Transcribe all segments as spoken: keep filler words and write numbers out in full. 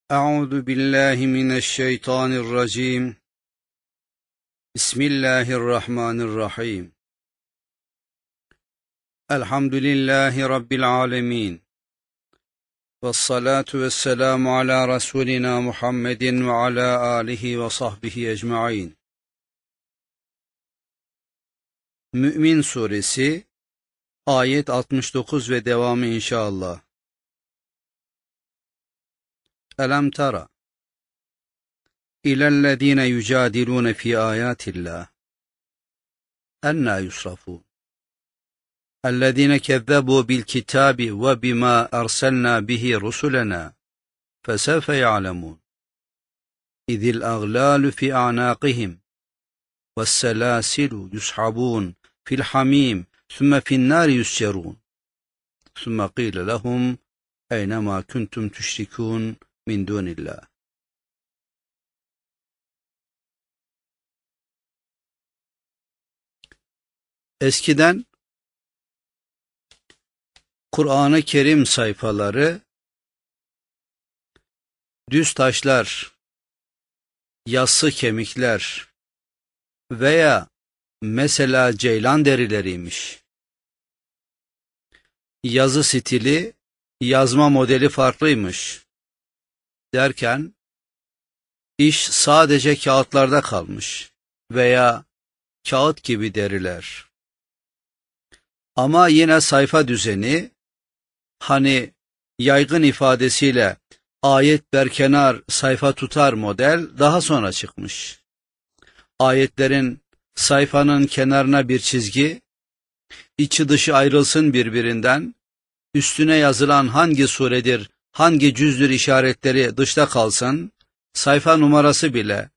أعوذ بالله من الشيطان الرجيم. بسم الله الرحمن الرحيم. الحمد لله رب العالمين، والصلاة والسلام على رسولنا محمد وعلى آله وصحبه أجمعين. Mü'min Suresi ayet altmış dokuz ve devamı inşallah. Elem tara ilellezine yücadilune fi ayatillah enna yusrafun ellezine kezzebu bil kitabi ve bima erselna bihi rusulena fesevfe ya'lemun izil aglalu fi a'naqihim vesselasilu yushabun fil hamim thumme fin nari yuscerun thumme qile lehum eynema kuntum tüşrikun min dunillah. Eskiden Kur'an-ı Kerim sayfaları düz taşlar, yassı kemikler veya mesela ceylan derileriymiş. Yazı stili, yazma modeli farklıymış. Derken iş sadece kağıtlarda kalmış veya kağıt gibi deriler. Ama yine sayfa düzeni, hani yaygın ifadesiyle ayet berkenar sayfa tutar model daha sonra çıkmış. Ayetlerin sayfanın kenarına bir çizgi, içi dışı ayrılsın birbirinden, üstüne yazılan hangi suredir, hangi cüzdür işaretleri dışta kalsın, sayfa numarası bile.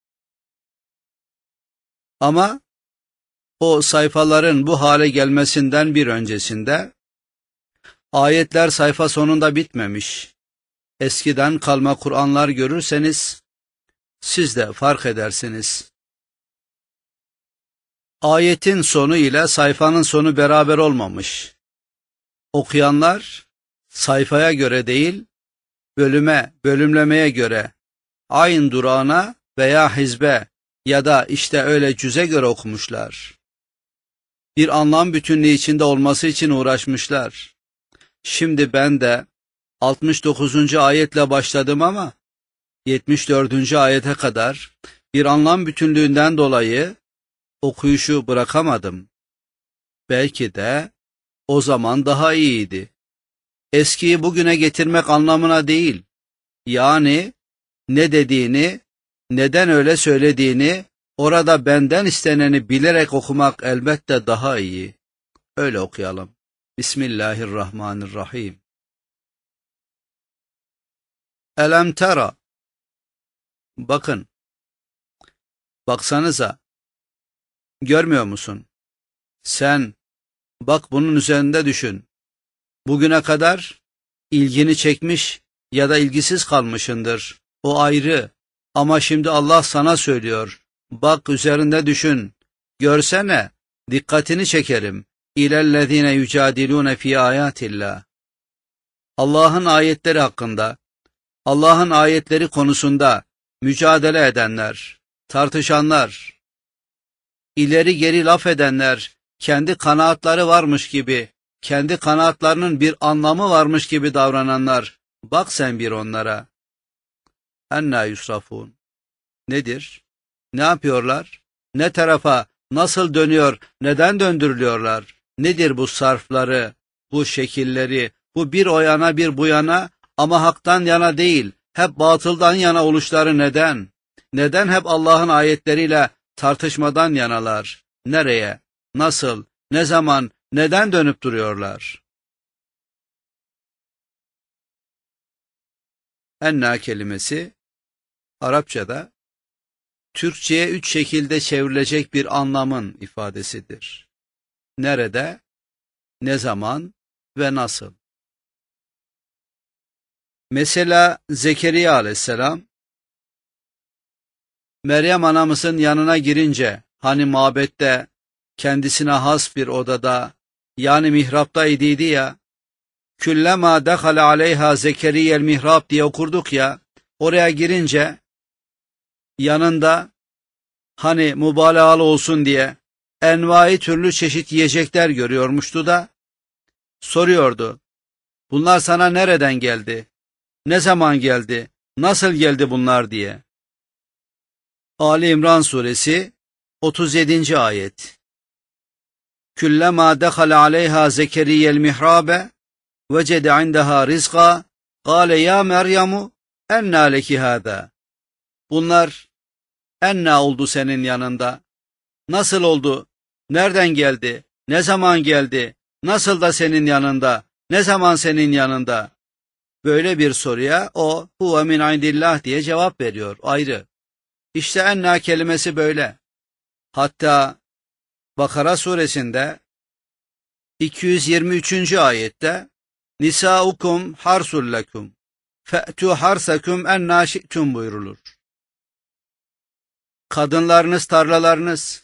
Ama o sayfaların bu hale gelmesinden bir öncesinde, ayetler sayfa sonunda bitmemiş. Eskiden kalma Kur'anlar görürseniz, siz de fark edersiniz. Ayetin sonu ile sayfanın sonu beraber olmamış. Okuyanlar, sayfaya göre değil, bölüme, bölümlemeye göre, ayn durağına veya hizbe ya da işte öyle cüze göre okumuşlar. Bir anlam bütünlüğü içinde olması için uğraşmışlar. Şimdi ben de altmış dokuzuncu ayetle başladım ama yetmiş dördüncü ayete kadar bir anlam bütünlüğünden dolayı okuyuşu bırakamadım. Belki de o zaman daha iyiydi. Eskiyi bugüne getirmek anlamına değil, yani ne dediğini, neden öyle söylediğini, orada benden isteneni bilerek okumak elbette daha iyi. Öyle okuyalım. Bismillahirrahmanirrahim. Elem tera. Bakın. Baksanıza. Görmüyor musun? Sen, bak bunun üzerinde düşün. Bugüne kadar ilgini çekmiş ya da ilgisiz kalmışındır. O ayrı. Ama şimdi Allah sana söylüyor. Bak üzerinde düşün. Görsene, dikkatini çekerim. İlellezine yücadilune fi ayatillah. Allah'ın ayetleri hakkında, Allah'ın ayetleri konusunda mücadele edenler, tartışanlar, ileri geri laf edenler, kendi kanaatları varmış gibi, kendi kanaatlarının bir anlamı varmış gibi davrananlar, bak sen bir onlara. Enna yusrafun. Nedir? Ne yapıyorlar? Ne tarafa, nasıl dönüyor, neden döndürülüyorlar? Nedir bu sarfları, bu şekilleri, bu bir o yana bir bu yana ama haktan yana değil, hep batıldan yana oluşları neden? Neden hep Allah'ın ayetleriyle tartışmadan yanalar? Nereye, nasıl, ne zaman, neden dönüp duruyorlar? Enna kelimesi Arapçada Türkçe'ye üç şekilde çevrilecek bir anlamın ifadesidir. Nerede, ne zaman ve nasıl? Mesela Zekeriya aleyhisselam, Meryem anamızın yanına girince, hani mabette kendisine has bir odada, yani mihrapta idiydi ya, Küllema dehale aleyha Zekeriyel mihrab diye okurduk ya, oraya girince yanında hani mübalağalı olsun diye envai türlü çeşit yiyecekler görüyormuştu da soruyordu. Bunlar sana nereden geldi? Ne zaman geldi? Nasıl geldi bunlar diye. Ali İmran suresi otuz yedinci ayet. Küllema dekhala aleyha Zekeriya'l mihrabe vecede indaha rizqa kâle ya Meryemu enna leki hâzâ. Bunlar enna oldu senin yanında. Nasıl oldu? Nereden geldi? Ne zaman geldi? Nasıl da senin yanında? Ne zaman senin yanında? Böyle bir soruya o huve min indillah diye cevap veriyor. Ayrı. İşte enna kelimesi böyle. Hatta Bakara suresinde iki yüz yirmi üçüncü ayette Nisaukum harsul lekum fe'tu harsakum enna şi'tum buyurulur. Kadınlarınız tarlalarınız,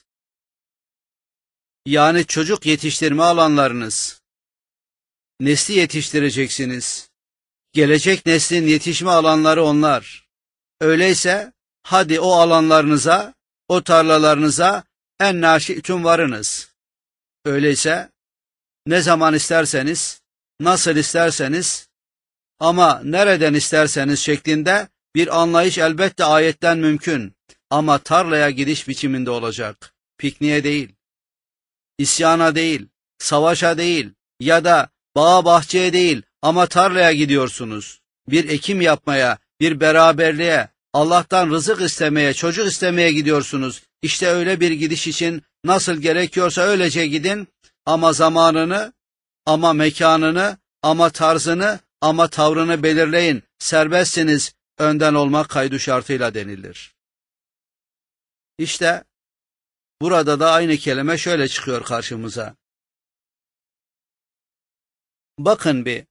yani çocuk yetiştirme alanlarınız, nesli yetiştireceksiniz. Gelecek neslin yetişme alanları onlar. Öyleyse hadi o alanlarınıza, o tarlalarınıza enna şi'tum varınız. Öyleyse ne zaman isterseniz, nasıl isterseniz ama nereden isterseniz şeklinde bir anlayış elbette ayetten mümkün. Ama tarlaya gidiş biçiminde olacak. Pikniğe değil, isyana değil, savaşa değil ya da bağa bahçeye değil ama tarlaya gidiyorsunuz. Bir ekim yapmaya, bir beraberliğe, Allah'tan rızık istemeye, çocuk istemeye gidiyorsunuz. İşte öyle bir gidiş için nasıl gerekiyorsa öylece gidin ama zamanını, ama mekanını, ama tarzını, ama tavrını belirleyin. Serbestsiniz, önden olmak kaydu şartıyla denilir. İşte burada da aynı kelime şöyle çıkıyor karşımıza. Bakın bir,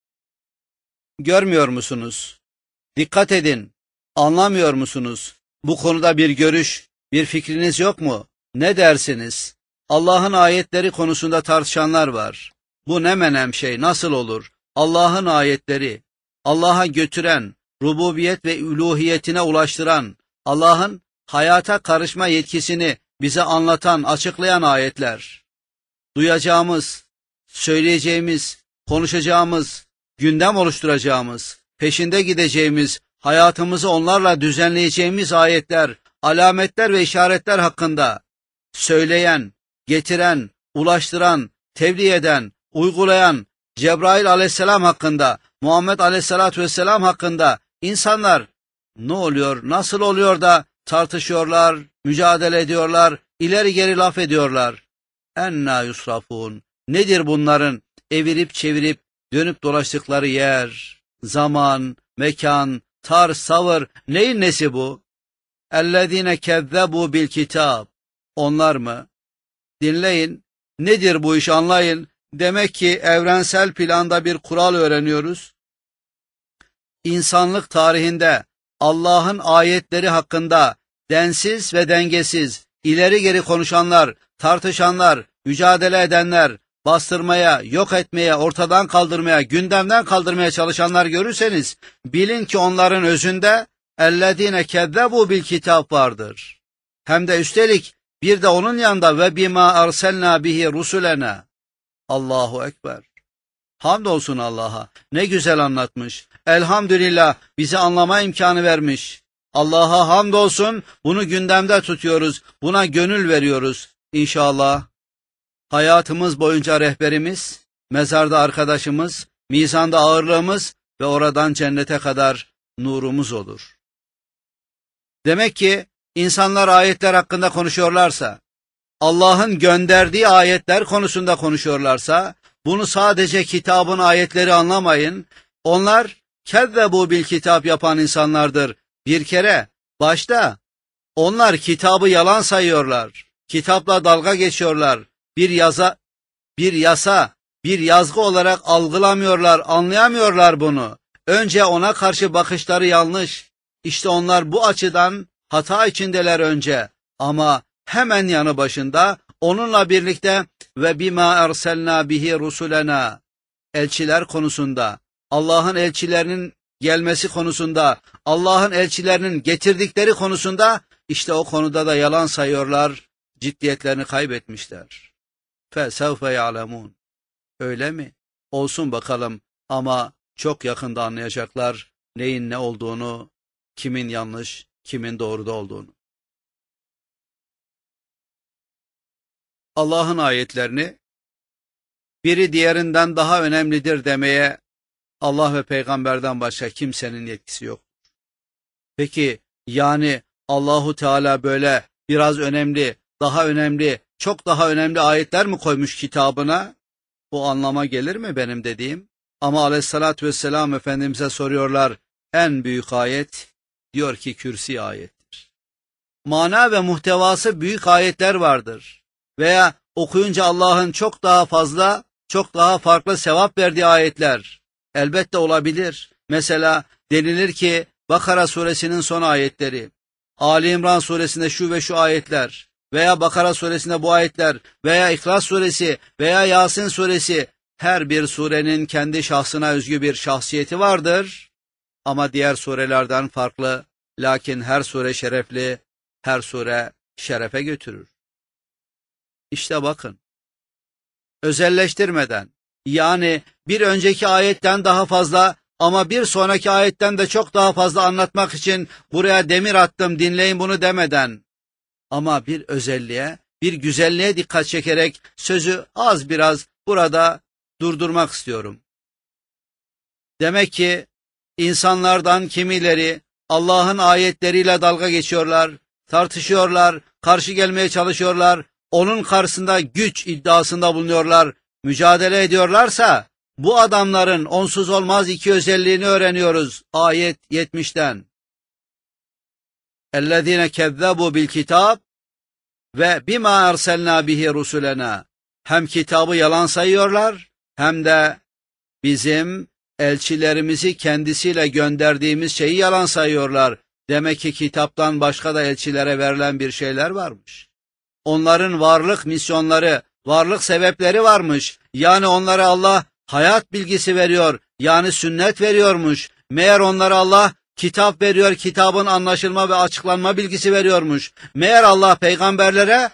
görmüyor musunuz? Dikkat edin, anlamıyor musunuz? Bu konuda bir görüş, bir fikriniz yok mu? Ne dersiniz? Allah'ın ayetleri konusunda tartışanlar var. Bu ne menem şey, nasıl olur? Allah'ın ayetleri, Allah'a götüren, rububiyet ve üluhiyetine ulaştıran, Allah'ın hayata karışma yetkisini bize anlatan, açıklayan ayetler. Duyacağımız, söyleyeceğimiz, konuşacağımız, gündem oluşturacağımız, peşinde gideceğimiz, hayatımızı onlarla düzenleyeceğimiz ayetler, alametler ve işaretler hakkında söyleyen, getiren, ulaştıran, tebliğ eden, uygulayan Cebrail aleyhisselam hakkında, Muhammed aleyhisselatü vesselam hakkında insanlar ne oluyor, nasıl oluyor da tartışıyorlar, mücadele ediyorlar, ileri geri laf ediyorlar. Enna yusrafun. Nedir bunların evirip çevirip dönüp dolaştıkları yer, zaman, mekan, tarz, savır, neyin nesi bu? Ellezine kezzebu bil kitab. Onlar mı? Dinleyin. Nedir bu iş, anlayın. Demek ki evrensel planda bir kural öğreniyoruz. İnsanlık tarihinde Allah'ın ayetleri hakkında densiz ve dengesiz, ileri geri konuşanlar, tartışanlar, mücadele edenler, bastırmaya, yok etmeye, ortadan kaldırmaya, gündemden kaldırmaya çalışanlar görürseniz, bilin ki onların özünde ellezine kezzebu bil kitap vardır. Hem de üstelik bir de onun yanında ve bima arselna bihi rusulena. Allahu Ekber. Hamdolsun Allah'a. Ne güzel anlatmış. Elhamdülillah bize anlama imkanı vermiş. Allah'a hamdolsun, bunu gündemde tutuyoruz, buna gönül veriyoruz. İnşallah hayatımız boyunca rehberimiz, mezarda arkadaşımız, mizanda ağırlığımız ve oradan cennete kadar nurumuz olur. Demek ki insanlar ayetler hakkında konuşuyorlarsa, Allah'ın gönderdiği ayetler konusunda konuşuyorlarsa, bunu sadece kitabın ayetleri anlamayın. Onlar kezzebu bil kitap yapan insanlardır. Bir kere başta onlar kitabı yalan sayıyorlar. Kitapla dalga geçiyorlar. Bir yaza, bir yasa, bir yazgı olarak algılamıyorlar, anlayamıyorlar bunu. Önce ona karşı bakışları yanlış. İşte onlar bu açıdan hata içindeler önce. Ama hemen yanı başında onunla birlikte ve bima erselna bihi rusulena, elçiler konusunda, Allah'ın elçilerinin gelmesi konusunda, Allah'ın elçilerinin getirdikleri konusunda, işte o konuda da yalan sayıyorlar, ciddiyetlerini kaybetmişler. فَسَوْفَ يَعْلَمُونَ Öyle mi? Olsun bakalım ama çok yakında anlayacaklar neyin ne olduğunu, kimin yanlış, kimin doğruda olduğunu. Allah'ın ayetlerini biri diğerinden daha önemlidir demeye Allah ve peygamberden başka kimsenin yetkisi yok. Peki yani Allahu Teala böyle biraz önemli, daha önemli, çok daha önemli ayetler mi koymuş kitabına? Bu anlama gelir mi benim dediğim? Ama aleyhissalatü vesselam Efendimiz'e soruyorlar, en büyük ayet, diyor ki kürsi ayettir. Mana ve muhtevası büyük ayetler vardır. Veya okuyunca Allah'ın çok daha fazla, çok daha farklı sevap verdiği ayetler elbette olabilir. Mesela denilir ki Bakara suresinin son ayetleri, Ali İmran suresinde şu ve şu ayetler veya Bakara suresinde bu ayetler veya İhlas suresi veya Yasin suresi, her bir surenin kendi şahsına özgü bir şahsiyeti vardır. Ama diğer surelerden farklı, lakin her sure şerefli, her sure şerefe götürür. İşte bakın, özelleştirmeden, yani bir önceki ayetten daha fazla ama bir sonraki ayetten de çok daha fazla anlatmak için buraya demir attım, dinleyin bunu demeden, ama bir özelliğe, bir güzelliğe dikkat çekerek sözü az biraz burada durdurmak istiyorum. Demek ki insanlardan kimileri Allah'ın ayetleriyle dalga geçiyorlar, tartışıyorlar, karşı gelmeye çalışıyorlar, onun karşısında güç iddiasında bulunuyorlar, mücadele ediyorlarsa, bu adamların onsuz olmaz iki özelliğini öğreniyoruz ayet yetmişten. اَلَّذ۪ينَ كَذَّبُوا بِالْكِتَابِ ve bima erselna bihi rusulena. Hem kitabı yalan sayıyorlar, hem de bizim elçilerimizi kendisiyle gönderdiğimiz şeyi yalan sayıyorlar. Demek ki kitaptan başka da elçilere verilen bir şeyler varmış. Onların varlık misyonları, varlık sebepleri varmış. Yani onlara Allah hayat bilgisi veriyor, yani sünnet veriyormuş. Meğer onlara Allah kitap veriyor, kitabın anlaşılma ve açıklanma bilgisi veriyormuş. Meğer Allah peygamberlere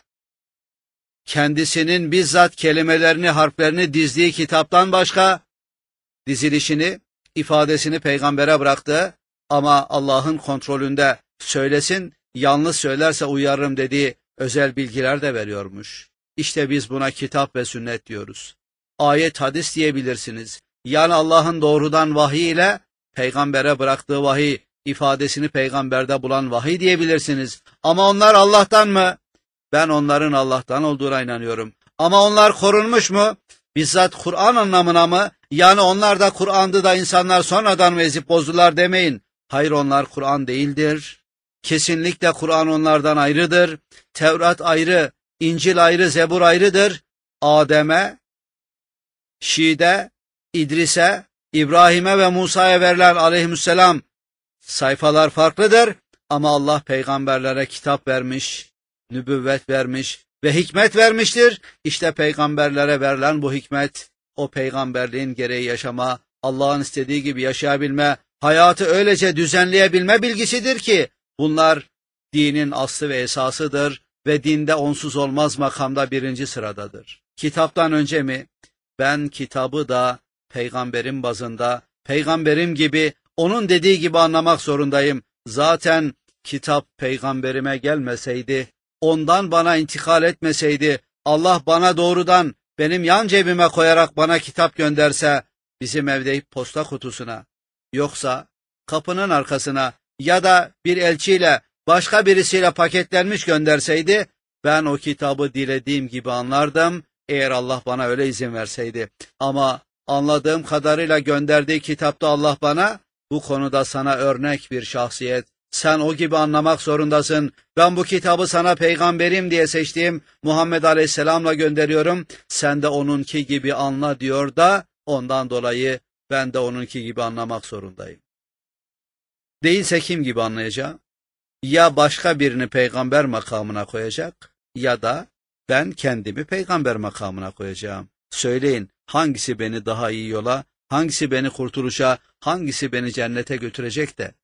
kendisinin bizzat kelimelerini, harflerini dizdiği kitaptan başka dizilişini, ifadesini peygambere bıraktı. Ama Allah'ın kontrolünde söylesin, yanlış söylerse uyarırım dediği özel bilgiler de veriyormuş. İşte biz buna kitap ve sünnet diyoruz. Ayet, hadis diyebilirsiniz. Yani Allah'ın doğrudan vahiy ile peygambere bıraktığı vahiy, ifadesini peygamberde bulan vahiy diyebilirsiniz. Ama onlar Allah'tan mı? Ben onların Allah'tan olduğuna inanıyorum. Ama onlar korunmuş mu? Bizzat Kur'an anlamına mı? Yani onlar da Kur'an'dı da insanlar sonradan mı ezip bozdular demeyin. Hayır, onlar Kur'an değildir. Kesinlikle Kur'an onlardan ayrıdır. Tevrat ayrı, İncil ayrı, Zebur ayrıdır. Adem'e, Şi'de, İdris'e, İbrahim'e ve Musa'ya verilen aleyhisselam sayfalar farklıdır. Ama Allah peygamberlere kitap vermiş, nübüvvet vermiş ve hikmet vermiştir. İşte peygamberlere verilen bu hikmet, o peygamberliğin gereği yaşama, Allah'ın istediği gibi yaşayabilme, hayatı öylece düzenleyebilme bilgisidir ki, bunlar dinin aslı ve esasıdır ve dinde onsuz olmaz makamda birinci sıradadır. Kitaptan önce mi? Ben kitabı da peygamberin bazında, peygamberim gibi, onun dediği gibi anlamak zorundayım. Zaten kitap peygamberime gelmeseydi, ondan bana intikal etmeseydi, Allah bana doğrudan benim yan cebime koyarak bana kitap gönderse, bizim evde posta kutusuna, yoksa kapının arkasına ya da bir elçiyle, başka birisiyle paketlenmiş gönderseydi, ben o kitabı dilediğim gibi anlardım, eğer Allah bana öyle izin verseydi. Ama anladığım kadarıyla gönderdiği kitapta Allah bana, bu konuda sana örnek bir şahsiyet, sen o gibi anlamak zorundasın, ben bu kitabı sana peygamberim diye seçtiğim Muhammed Aleyhisselam'la gönderiyorum, sen de onunki gibi anla diyor da, ondan dolayı ben de onunki gibi anlamak zorundayım. Değilse kim gibi anlayacağım? Ya başka birini peygamber makamına koyacak, ya da ben kendimi peygamber makamına koyacağım. Söyleyin, hangisi beni daha iyi yola, Hangisi beni kurtuluşa, hangisi beni cennete götürecek de?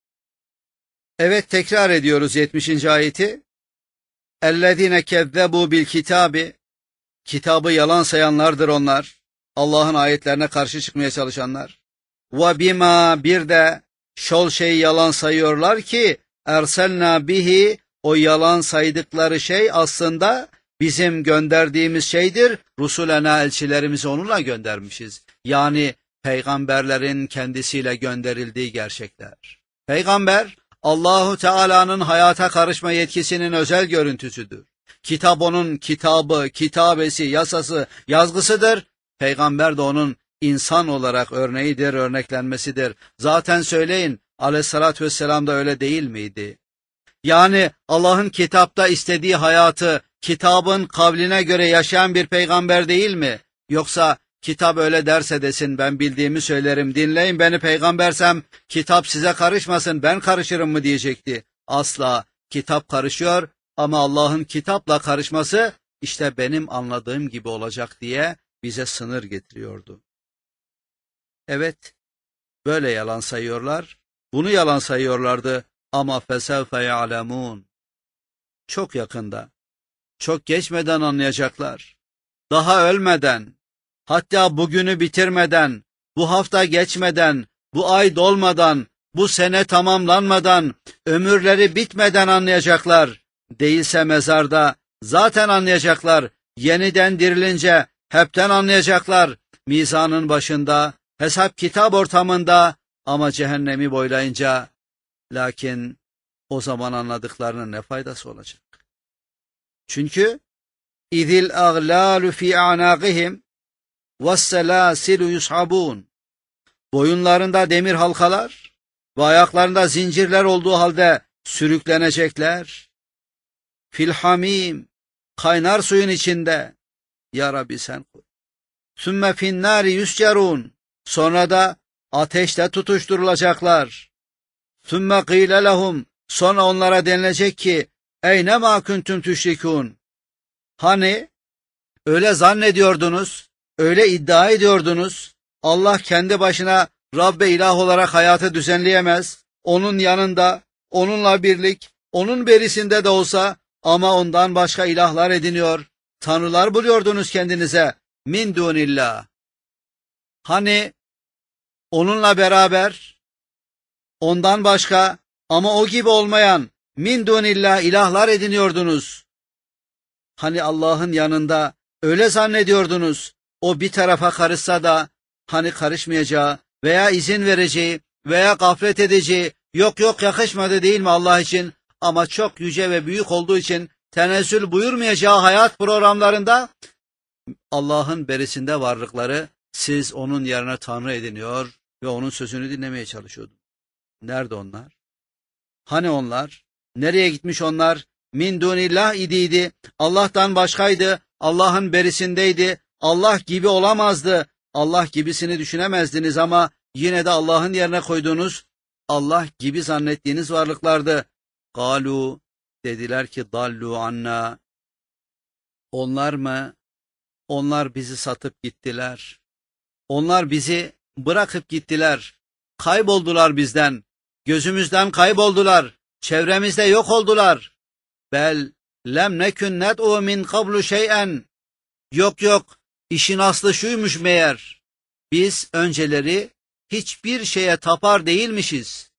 Evet, tekrar ediyoruz yetmişinci ayeti. اَلَّذ۪ينَ كَذَّبُوا بِالْكِتَابِ Kitabı yalan sayanlardır onlar. Allah'ın ayetlerine karşı çıkmaya çalışanlar. وَبِمَا Bir de şol şeyi yalan sayıyorlar ki اَرْسَلْنَا bihi O yalan saydıkları şey aslında bizim gönderdiğimiz şeydir. Rusulena elçilerimizi onunla göndermişiz. Yani peygamberlerin kendisiyle gönderildiği gerçekler. Peygamber Allahu Teala'nın hayata karışma yetkisinin özel görüntüsüdür. Kitap onun kitabı, kitabesi, yasası, yazgısıdır. Peygamber de onun insan olarak örneğidir, örneklenmesidir. Zaten söyleyin, aleyhissalatü vesselam da öyle değil miydi? Yani Allah'ın kitapta istediği hayatı kitabın kavline göre yaşayan bir peygamber değil mi? Yoksa kitap öyle derse desin, ben bildiğimi söylerim, dinleyin beni, peygambersem kitap size karışmasın, ben karışırım mı diyecekti. Asla, kitap karışıyor ama Allah'ın kitapla karışması işte benim anladığım gibi olacak diye bize sınır getiriyordu. Evet, böyle yalan sayıyorlar, bunu yalan sayıyorlardı ama fesevfe ya'lemûn. Çok yakında, çok geçmeden anlayacaklar. Daha ölmeden, hatta bugünü bitirmeden, bu hafta geçmeden, bu ay dolmadan, bu sene tamamlanmadan, ömürleri bitmeden anlayacaklar. Değilse mezarda zaten anlayacaklar. Yeniden dirilince hepten anlayacaklar. Mizanın başında, hesap kitap ortamında ama cehennemi boylayınca. Lakin o zaman anladıklarının ne faydası olacak? Çünkü İzil aglalu fi a'naqihim ve's-selasilu yushabun. Boyunlarında demir halkalar ve ayaklarında zincirler olduğu halde sürüklenecekler. Fil hamim, kaynar suyun içinde. Ya Rabbi sen koru. Sümme fin nari yuscerun. Sonra da ateşte tutuşturulacaklar. Sümme qîle lehum. Sonra onlara denilecek ki eyne ma kuntum tüşrikûn. Hani öyle zannediyordunuz, öyle iddia ediyordunuz, Allah kendi başına Rabbe ilah olarak hayatı düzenleyemez, onun yanında, onunla birlik, onun berisinde de olsa ama ondan başka ilahlar ediniyor, tanrılar buluyordunuz kendinize, min dunillah. Hani onunla beraber, ondan başka ama o gibi olmayan, min dunillah ilahlar ediniyordunuz. Hani Allah'ın yanında öyle zannediyordunuz, o bir tarafa karışsa da hani karışmayacağı veya izin vereceği veya gaflet edeceği, yok yok yakışmadı değil mi Allah için, ama çok yüce ve büyük olduğu için tenezzül buyurmayacağı hayat programlarında Allah'ın berisinde varlıkları siz onun yerine Tanrı ediniyor ve onun sözünü dinlemeye çalışıyordunuz. Nerede onlar? Hani onlar? Nereye gitmiş onlar? Min dunillah idiydi, Allah'tan başkaydı, Allah'ın berisindeydi, Allah gibi olamazdı, Allah gibisini düşünemezdiniz ama yine de Allah'ın yerine koyduğunuz, Allah gibi zannettiğiniz varlıklardı. Galu, dediler ki dallu anna. Onlar mı? Onlar bizi satıp gittiler. Onlar bizi bırakıp gittiler. Kayboldular bizden, gözümüzden kayboldular, çevremizde yok oldular. Bel lem nekün ned'u min qablu şey'en. Yok yok, işin aslı şuymuş meğer. Biz önceleri hiçbir şeye tapar değilmişiz.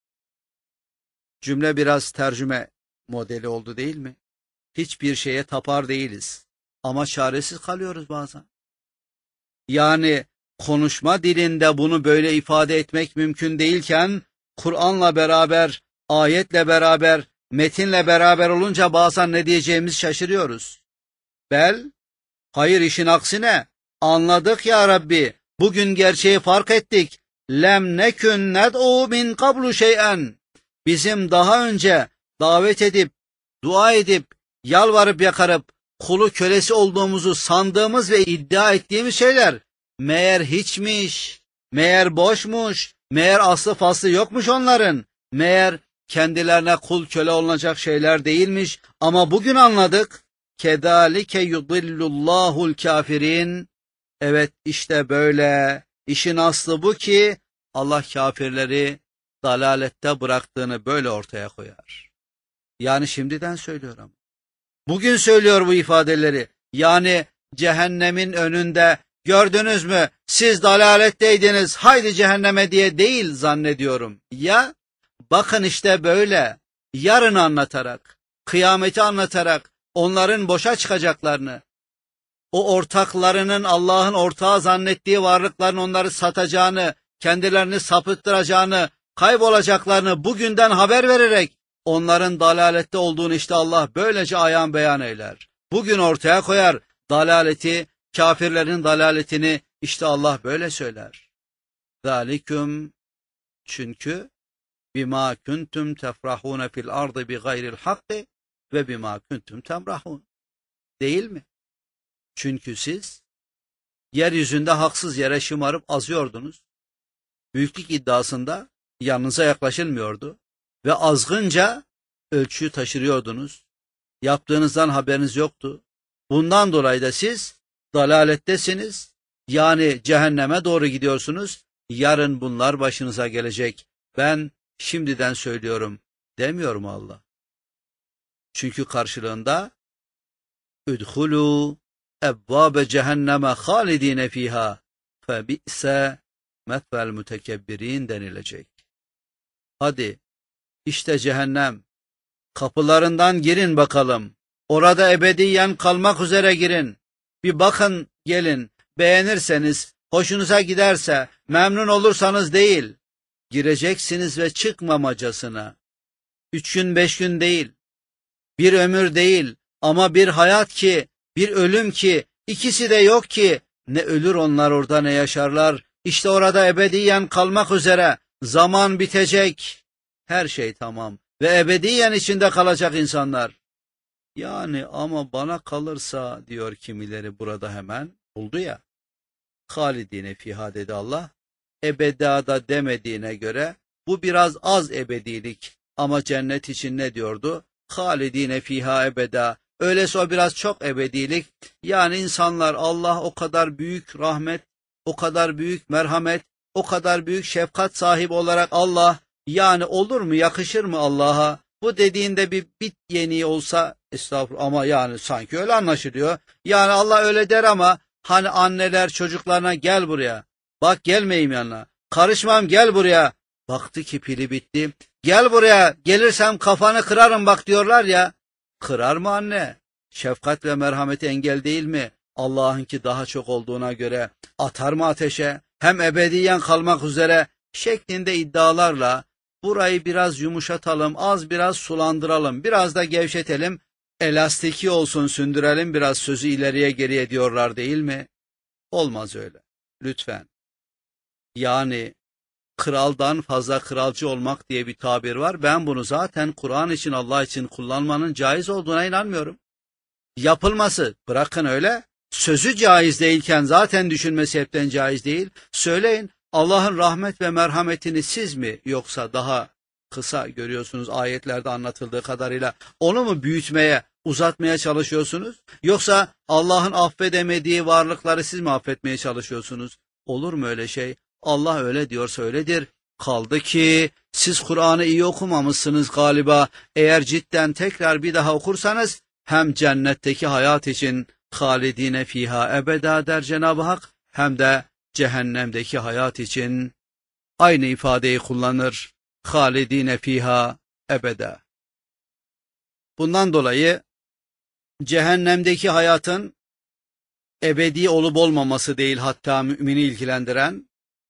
Cümle biraz tercüme modeli oldu değil mi? Hiçbir şeye tapar değiliz. Ama çaresiz kalıyoruz bazen. Yani konuşma dilinde bunu böyle ifade etmek mümkün değilken, Kur'an'la beraber, ayetle beraber, metinle beraber olunca bazen ne diyeceğimizi şaşırıyoruz. Bel, hayır işin aksine, anladık ya Rabbi, bugün gerçeği fark ettik. Lem nekün ned'u min qablu şey'en. Bizim daha önce davet edip, dua edip, yalvarıp yakarıp, kulu kölesi olduğumuzu sandığımız ve iddia ettiğimiz şeyler, meğer hiçmiş, meğer boşmuş, meğer aslı faslı yokmuş onların, meğer kendilerine kul köle olunacak şeyler değilmiş ama bugün anladık. Kedalike yudillullahul kafirin. Evet işte böyle İşin aslı bu ki Allah kafirleri dalalette bıraktığını böyle ortaya koyar. Yani şimdiden söylüyorum. Bugün söylüyor bu ifadeleri. Yani cehennemin önünde gördünüz mü siz dalaletteydiniz haydi cehenneme diye değil zannediyorum. Ya bakın işte böyle yarını anlatarak, kıyameti anlatarak onların boşa çıkacaklarını, o ortaklarının Allah'ın ortağı zannettiği varlıkların onları satacağını, kendilerini sapıttıracağını, kaybolacaklarını bugünden haber vererek onların dalalette olduğunu işte Allah böylece ayan beyan eyler. Bugün ortaya koyar dalaleti, kafirlerin dalaletini işte Allah böyle söyler. Zalikum çünkü bima kuntum tefrahun fil ardı bi gayril hakkı ve bima kuntum temrahun. Değil mi? Çünkü siz yeryüzünde haksız yere şımarıp azıyordunuz. Büyüklük iddiasında yanınıza yaklaşılmıyordu ve azgınca ölçüyü taşırıyordunuz. Yaptığınızdan haberiniz yoktu. Bundan dolayı da siz dalalettesiniz. Yani cehenneme doğru gidiyorsunuz. Yarın bunlar başınıza gelecek. Ben şimdiden söylüyorum demiyor mu Allah? Çünkü karşılığında üdhulû ebbâbe cehenneme halidîne fîhâ febi'se methvel mütekebbirin denilecek. Hadi işte cehennem kapılarından girin bakalım. Orada ebediyen kalmak üzere girin. Bir bakın gelin. Beğenirseniz, hoşunuza giderse, memnun olursanız değil. Gireceksiniz ve çıkmamacasına. Üç gün beş gün değil. Bir ömür değil. Ama bir hayat ki, bir ölüm ki, ikisi de yok ki. Ne ölür onlar orada ne yaşarlar. İşte orada ebediyen kalmak üzere. Zaman bitecek. Her şey tamam. Ve ebediyen içinde kalacak insanlar. Yani ama bana kalırsa diyor kimileri burada hemen buldu ya. Halidine fiha dedi Allah. Ebedada demediğine göre bu biraz az ebedilik. Ama cennet için ne diyordu? Halidine fiha ebeda. Öyleyse o biraz çok ebedilik. Yani insanlar Allah o kadar büyük rahmet, o kadar büyük merhamet, o kadar büyük şefkat sahibi olarak Allah yani olur mu yakışır mı Allah'a? Bu dediğinde bir bit yeniği olsa estağfurullah ama yani sanki öyle anlaşılıyor. Yani Allah öyle der ama hani anneler çocuklarına gel buraya. Bak gelmeyeyim yanına. Karışmam gel buraya. Baktı ki pili bitti. Gel buraya gelirsem kafanı kırarım bak diyorlar ya. Kırar mı anne? Şefkat ve merhameti engel değil mi? Allah'ınki daha çok olduğuna göre atar mı ateşe? Hem ebediyen kalmak üzere şeklinde iddialarla burayı biraz yumuşatalım, az biraz sulandıralım, biraz da gevşetelim, elastiki olsun sündürelim biraz sözü ileriye geriye diyorlar değil mi? Olmaz öyle. Lütfen. Yani kraldan fazla kralcı olmak diye bir tabir var. Ben bunu zaten Kur'an için Allah için kullanmanın caiz olduğuna inanmıyorum. Yapılması bırakın öyle. Sözü caiz değilken zaten düşünmesi hepten caiz değil. Söyleyin Allah'ın rahmet ve merhametini siz mi yoksa daha kısa görüyorsunuz ayetlerde anlatıldığı kadarıyla onu mu büyütmeye, uzatmaya çalışıyorsunuz? Yoksa Allah'ın affedemediği varlıkları siz mi affetmeye çalışıyorsunuz? Olur mu öyle şey? Allah öyle diyorsa öyledir. Kaldı ki siz Kur'an'ı iyi okumamışsınız galiba. Eğer cidden tekrar bir daha okursanız hem cennetteki hayat için halidine fiha ebeda der Cenab-ı Hak hem de cehennemdeki hayat için aynı ifadeyi kullanır. Halidine fiha ebeda. Bundan dolayı cehennemdeki hayatın ebedi olup olmaması değil hatta mümini ilgilendiren,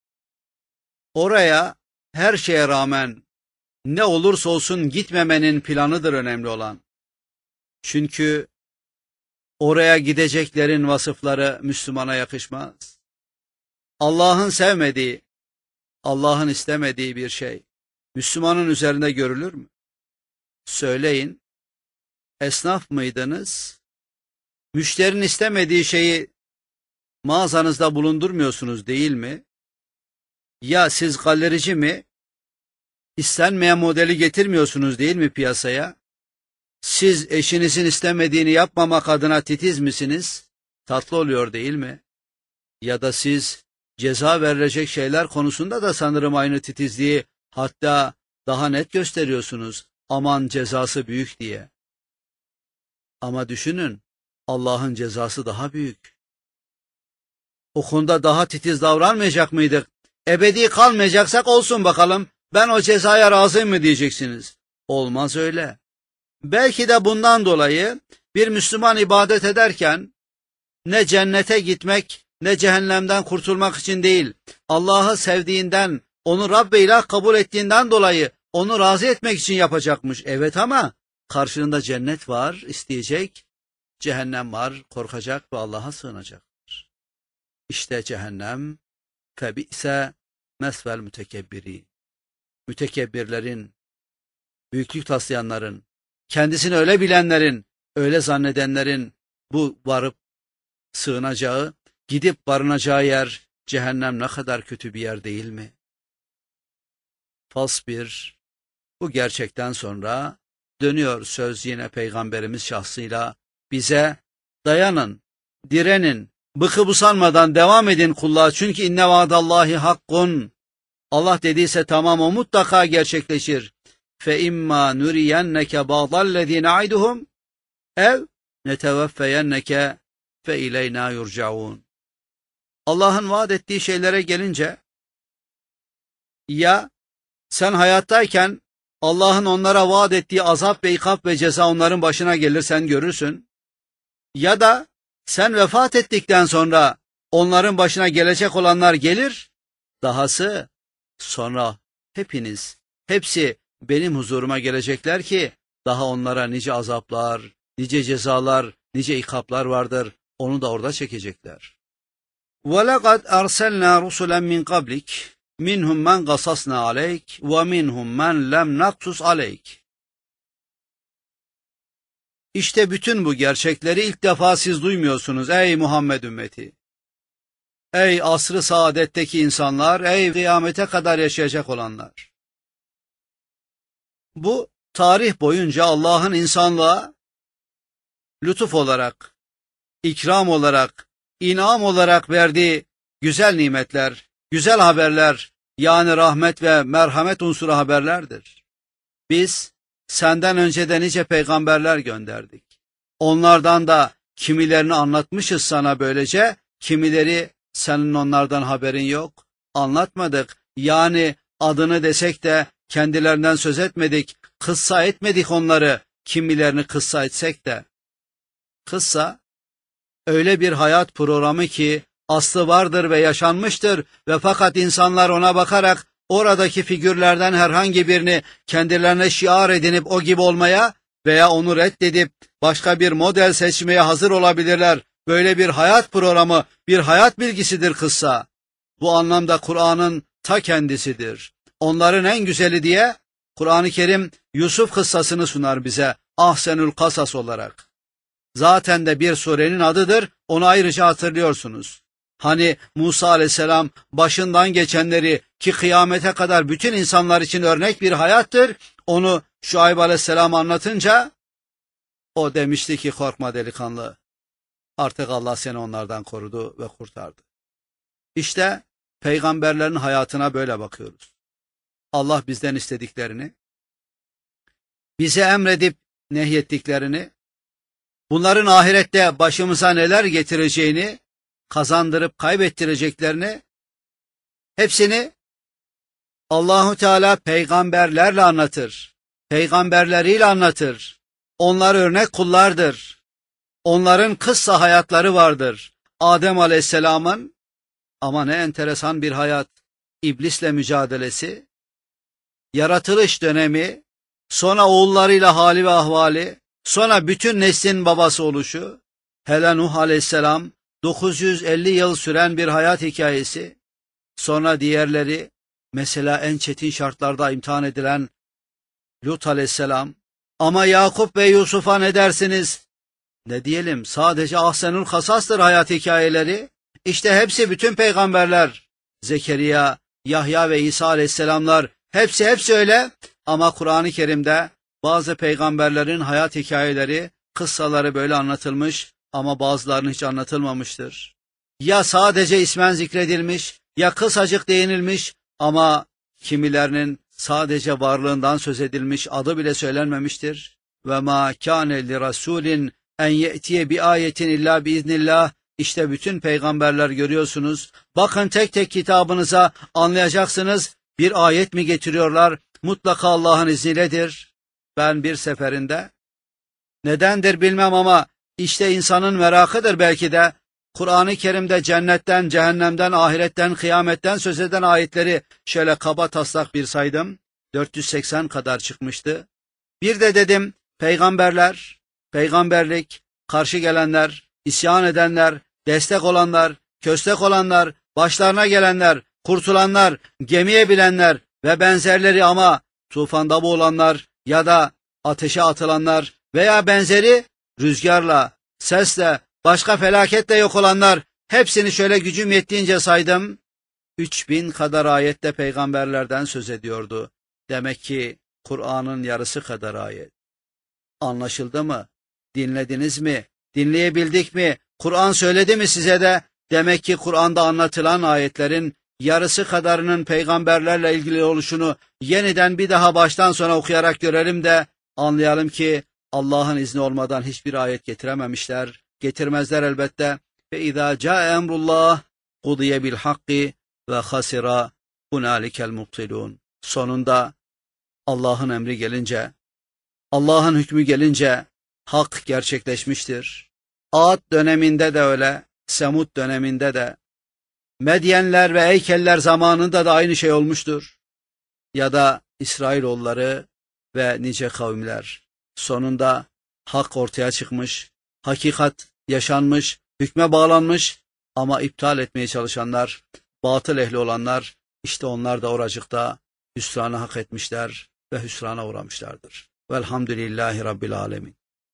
oraya her şeye rağmen ne olursa olsun gitmemenin planıdır önemli olan. Çünkü oraya gideceklerin vasıfları Müslümana yakışmaz. Allah'ın sevmediği, Allah'ın istemediği bir şey Müslümanın üzerinde görülür mü? Söyleyin, esnaf mıydınız? Müşterinin istemediği şeyi mağazanızda bulundurmuyorsunuz değil mi? Ya siz galerici mi? İstenmeyen modeli getirmiyorsunuz değil mi piyasaya? Siz eşinizin istemediğini yapmamak adına titiz misiniz? Tatlı oluyor değil mi? Ya da siz ceza verilecek şeyler konusunda da sanırım aynı titizliği, hatta daha net gösteriyorsunuz. Aman cezası büyük diye. Ama düşünün, Allah'ın cezası daha büyük. O konuda daha titiz davranmayacak mıydık? Ebedi kalmayacaksak olsun bakalım, ben o cezaya razıyım mı diyeceksiniz. Olmaz öyle. Belki de bundan dolayı bir Müslüman ibadet ederken ne cennete gitmek ne cehennemden kurtulmak için değil, Allah'ı sevdiğinden, onu Rabbe ilah kabul ettiğinden dolayı onu razı etmek için yapacakmış. Evet, ama karşılığında cennet var, isteyecek, cehennem var, korkacak ve Allah'a sığınacaktır. İşte cehennem, febi'se mesvel mütekebbiri. Mütekebbirlerin, büyüklük taslayanların, kendisini öyle bilenlerin, öyle zannedenlerin bu varıp sığınacağı, gidip barınacağı yer cehennem ne kadar kötü bir yer değil mi? Fasbir, bu gerçekten sonra dönüyor söz yine Peygamberimiz şahsıyla bize, dayanın, direnin, bıkıp usanmadan devam edin kulluğa, çünkü inne vaadallahi hakkun. Allah dediyse tamam, o mutlaka gerçekleşir. Fe imma nuriyenneke ba'dallezî na'iduhum ev neteveffeyenneke fe ileyna yurcaun. Allah'ın vaat ettiği şeylere gelince, ya sen hayattayken Allah'ın onlara vaat ettiği azap ve ikap ve ceza onların başına gelir, sen görürsün. Ya da sen vefat ettikten sonra onların başına gelecek olanlar gelir. Dahası sonra hepiniz, hepsi benim huzuruma gelecekler ki daha onlara nice azaplar, nice cezalar, nice ikaplar vardır. Onu da orada çekecekler. وَلَقَدْ أَرْسَلْنَا رُسُلًا مِنْ قَبْلِكَ minhum men qasasna aleyk ve minhum men lem naksus aleyk. İşte bütün bu gerçekleri ilk defa siz duymuyorsunuz ey Muhammed ümmeti. Ey asr-ı saadetteki insanlar, ey kıyamete kadar yaşayacak olanlar. Bu tarih boyunca Allah'ın insanlığa lütuf olarak, ikram olarak, inam olarak verdiği güzel nimetler, güzel haberler, yani rahmet ve merhamet unsuru haberlerdir. Biz senden önce de nice peygamberler gönderdik. Onlardan da kimilerini anlatmışız sana böylece, kimileri senin onlardan haberin yok, anlatmadık. Yani adını desek de kendilerinden söz etmedik, kıssa etmedik onları, kimilerini kıssa etsek de. Kıssa, öyle bir hayat programı ki, aslı vardır ve yaşanmıştır ve fakat insanlar ona bakarak oradaki figürlerden herhangi birini kendilerine şiar edinip o gibi olmaya veya onu reddedip başka bir model seçmeye hazır olabilirler. Böyle bir hayat programı, bir hayat bilgisidir kıssa. Bu anlamda Kur'an'ın ta kendisidir. Onların en güzeli diye Kur'an-ı Kerim Yusuf kıssasını sunar bize Ahsenül Kasas olarak. Zaten de bir surenin adıdır, onu ayrıca hatırlıyorsunuz. Hani Musa aleyhisselam başından geçenleri ki kıyamete kadar bütün insanlar için örnek bir hayattır, onu Şuayb aleyhisselam anlatınca o demişti ki korkma delikanlı, artık Allah seni onlardan korudu ve kurtardı. İşte peygamberlerin hayatına böyle bakıyoruz. Allah bizden istediklerini, bize emredip nehyettiklerini, bunların ahirette başımıza neler getireceğini, kazandırıp kaybettireceklerini, hepsini Allahu Teala peygamberlerle anlatır. Peygamberleriyle anlatır. Onlar örnek kullardır. Onların kıssa hayatları vardır. Adem Aleyhisselam'ın, ama ne enteresan bir hayat, iblisle mücadelesi, yaratılış dönemi, sonra oğullarıyla hali ve ahvali, sonra bütün neslin babası oluşu, hele Nuh Aleyhisselam, dokuz yüz elli yıl süren bir hayat hikayesi, sonra diğerleri, mesela en çetin şartlarda imtihan edilen Lut Aleyhisselam, ama Yakup ve Yusuf'a ne dersiniz? Ne diyelim, sadece Ahsenül Kasas'tır hayat hikayeleri. İşte hepsi, bütün peygamberler, Zekeriya, Yahya ve İsa Aleyhisselamlar, hepsi hepsi öyle. Ama Kur'an-ı Kerim'de bazı peygamberlerin hayat hikayeleri, kıssaları böyle anlatılmış ama bazılarının hiç anlatılmamıştır. Ya sadece ismen zikredilmiş ya kısacık değinilmiş ama kimilerinin sadece varlığından söz edilmiş, adı bile söylenmemiştir. Ve ma kâne li rasûlin en ye'tiye bi ayetin illa biiznillah. İşte bütün peygamberler görüyorsunuz. Bakın tek tek kitabınıza, anlayacaksınız. Bir ayet mi getiriyorlar? Mutlaka Allah'ın izniyledir. Ben bir seferinde, nedendir bilmem ama işte insanın merakıdır belki de, Kur'an-ı Kerim'de cennetten, cehennemden, ahiretten, kıyametten söz eden ayetleri şöyle kaba taslak bir saydım. dört yüz seksen kadar çıkmıştı. Bir de dedim peygamberler, peygamberlik, karşı gelenler, isyan edenler, destek olanlar, köstek olanlar, başlarına gelenler, kurtulanlar, gemiye binenler ve benzerleri ama tufanda boğulanlar ya da ateşe atılanlar veya benzeri rüzgarla, sesle, başka felaketle yok olanlar, hepsini şöyle gücüm yettiğince saydım. Üç bin kadar ayette peygamberlerden söz ediyordu. Demek ki Kur'an'ın yarısı kadar ayet. Anlaşıldı mı? Dinlediniz mi? Dinleyebildik mi? Kur'an söyledi mi size de? Demek ki Kur'an'da anlatılan ayetlerin yarısı kadarının peygamberlerle ilgili oluşunu yeniden bir daha baştan sona okuyarak görelim de anlayalım ki Allah'ın izni olmadan hiçbir ayet getirememişler. Getirmezler elbette. Ve izâ câe emrullah kudiye bil hakki ve hasira hunâlikel mubtilûn. Sonunda Allah'ın emri gelince, Allah'ın hükmü gelince hak gerçekleşmiştir. Ad döneminde de öyle, Semud döneminde de, Medyenler ve Eykeller zamanında da aynı şey olmuştur. Ya da İsrailoğulları ve nice kavimler. Sonunda hak ortaya çıkmış, hakikat yaşanmış, hükme bağlanmış ama iptal etmeye çalışanlar, batıl ehli olanlar, işte onlar da oracıkta hüsranı hak etmişler ve hüsrana uğramışlardır. Velhamdülillahi Rabbil Alemin.